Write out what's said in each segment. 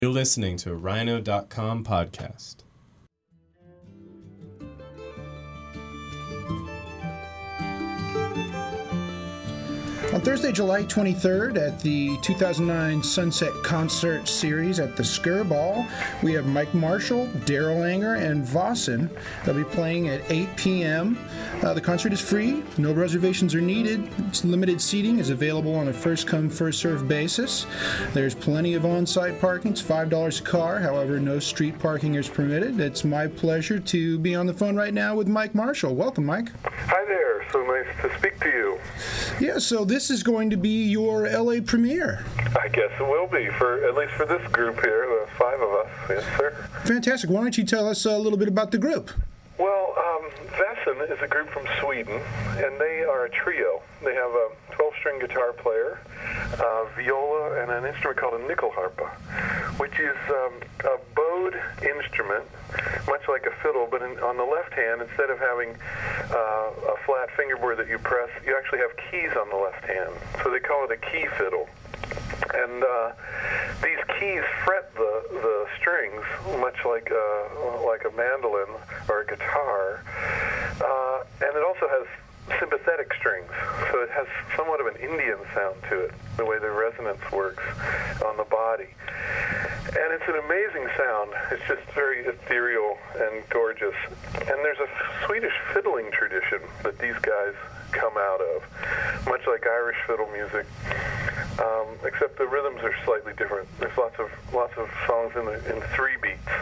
You're listening to a Rhino.com podcast. On Thursday, July 23rd, at the 2009 Sunset Concert Series at the Skirball, we have Mike Marshall, Daryl Anger, and Vossen. They'll be playing at 8 p.m. The concert is free. No reservations are needed. Limited seating is available on a first-come, first-served basis. There's plenty of on-site parking. It's $5 a car. However, no street parking is permitted. It's my pleasure to be on the phone right now with Mike Marshall. Welcome, Mike. Hi there. So nice to speak to you. Yeah, so this is going to be your LA premiere. I guess it will be, at least for this group here, the five of us. Yes, sir. Fantastic. Why don't you tell us a little bit about the group? Well, Vassen is a group from Sweden, and they are a trio. They have a 12-string guitar player, viola, and an instrument called a nyckelharpa, which is a bowed instrument, much like a fiddle, but on the left hand, instead of having a flat fingerboard that you press, you actually have keys on the left hand. So they call it a key fiddle. And these keys fret the strings, much like a mandolin or a guitar. And it also has sympathetic strings, so it has somewhat of an Indian sound to it, the way the resonance works on the body. And it's an amazing sound. It's just very ethereal and gorgeous. And there's a Swedish fiddling tradition that these guys come out of, much like Irish fiddle music, except the rhythms are slightly different. There's lots of songs in three beats.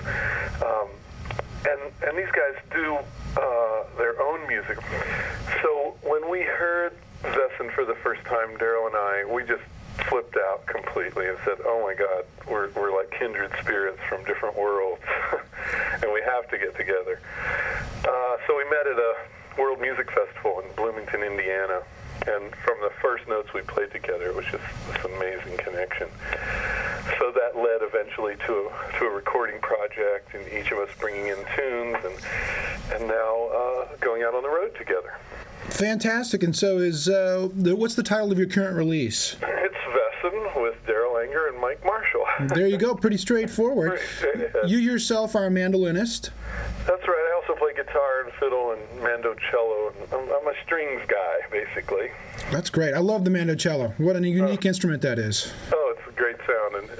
And these guys do their own music. So when we heard Vassen for the first time, Daryl and I, we just flipped out completely and said, oh my God, we're like kindred spirits from different worlds, and we have to get together. So we met at a World Music Festival in Bloomington, Indiana, and from the first notes we played together, it was just this amazing connection. So that led eventually to a recording project, and each of us bringing in tunes, and now going out on the road together. Fantastic. And so what's the title of your current release? It's Vassen with Daryl Anger and Mike Marshall. There you go. Pretty straightforward. You yourself are a mandolinist. That's right. I also play guitar and fiddle and mandocello. I'm a strings guy, basically. That's great. I love the mandocello. What a unique instrument that is. Oh, it's a great sound, and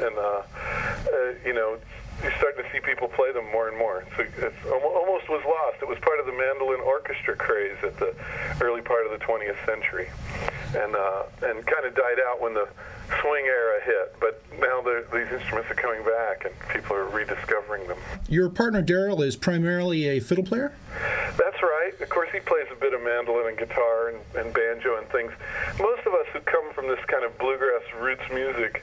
you're starting to see people play them more and more. So it's almost was lost. It was part of the mandolin orchestra craze at the early part of the 20th century, and kind of died out when the swing era hit. But now these instruments are coming back, and people are rediscovering them. Your partner Daryl is primarily a fiddle player? That's right. Of course, he plays a bit of mandolin and guitar and banjo and things. Most of us who come from this kind of bluegrass roots music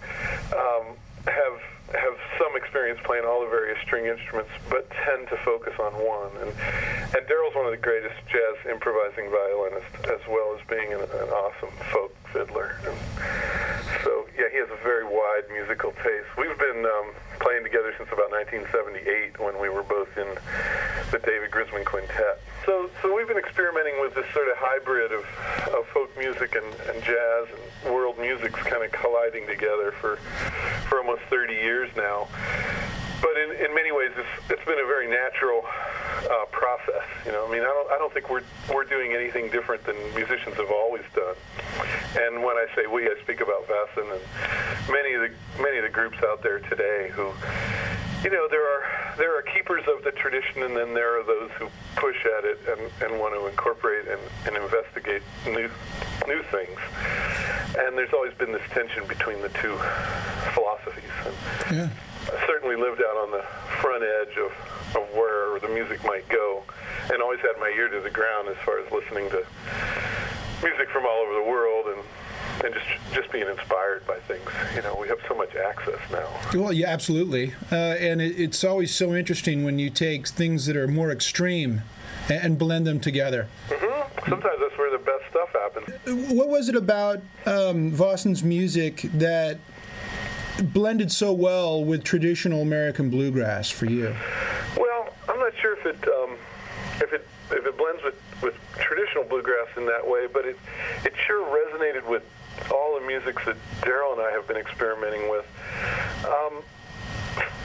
have some experience playing all the various string instruments, but tend to focus on one. And Daryl's one of the greatest jazz improvising violinists, as well as being an awesome folk fiddler. And so, yeah, he has a very wide musical taste. We've been playing together since about 1978, when we were both in the David Grisman Quintet. So we've been experimenting with this sort of hybrid of folk music and jazz and world music's kind of colliding together for almost 30 years now. But in many ways, it's been a very natural process. I don't think we're doing anything different than musicians have always done. And when I say we, I speak about Vassen and many of the groups out there today who, there are keepers of the tradition, and then there are those who push at it and want to incorporate and investigate new things. And there's always been this tension between the two philosophies. And yeah. I certainly lived out on the front edge of where the music might go, and always had my ear to the ground as far as listening to music from all over the world and just being inspired by things. We have so much access now. Well, yeah, absolutely. And it's always so interesting when you take things that are more extreme and blend them together. Mm-hmm. Sometimes that's where the best stuff happens. What was it about Vassen's music that blended so well with traditional American bluegrass for you? Well, I'm not sure if it blends with traditional bluegrass in that way, but it sure resonated with all the musics that Daryl and I have been experimenting with.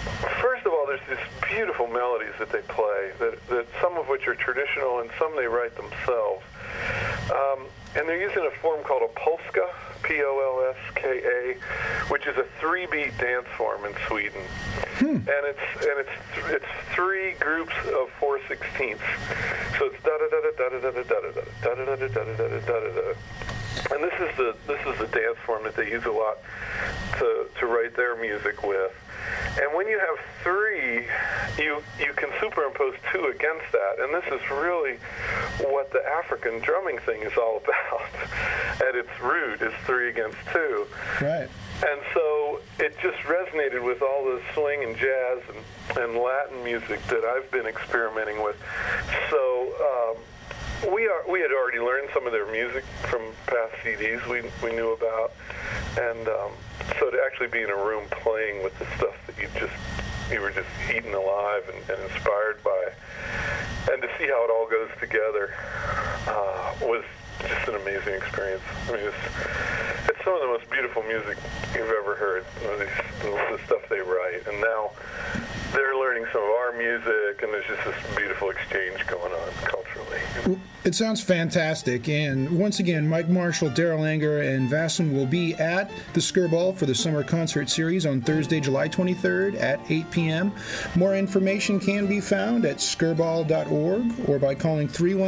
these beautiful melodies that they play, that some of which are traditional and some they write themselves. And they're using a form called a polska, Polska, which is a 3-beat dance form in Sweden. And it's 3 groups of 4/16. So it's da da da da da da da da da da da da da da da da. And this is the dance form that they use a lot to write their music with. And when you have 3, you can superimpose 2 against that. And this is really what the African drumming thing is all about. At its root is 3 against 2. Right. And so it just resonated with all the swing and jazz and Latin music that I've been experimenting with. So we had already learned some of their music from past CDs we knew about, and so to actually be in a room playing with the stuff that you were just eaten alive and inspired by, and to see how it all goes together was just an amazing experience. I mean, it's some of the most beautiful music you've ever heard. The stuff they write, and now they're learning some of our music, and there's just this beautiful exchange going on culturally. It sounds fantastic. And once again, Mike Marshall, Daryl Anger, and Vasen will be at the Skirball for the Summer Concert Series on Thursday, July 23rd at 8 p.m. More information can be found at skirball.org or by calling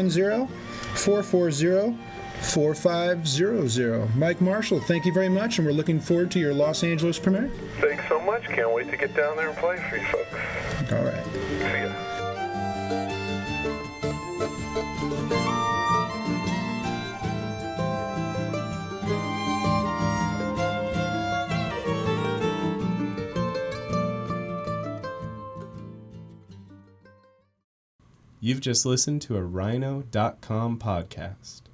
310-440-4500. Mike Marshall, thank you very much, and we're looking forward to your Los Angeles premiere. Thanks so much. Can't wait to get down there and play for you folks. All right. See ya. You've just listened to a Rhino.com podcast.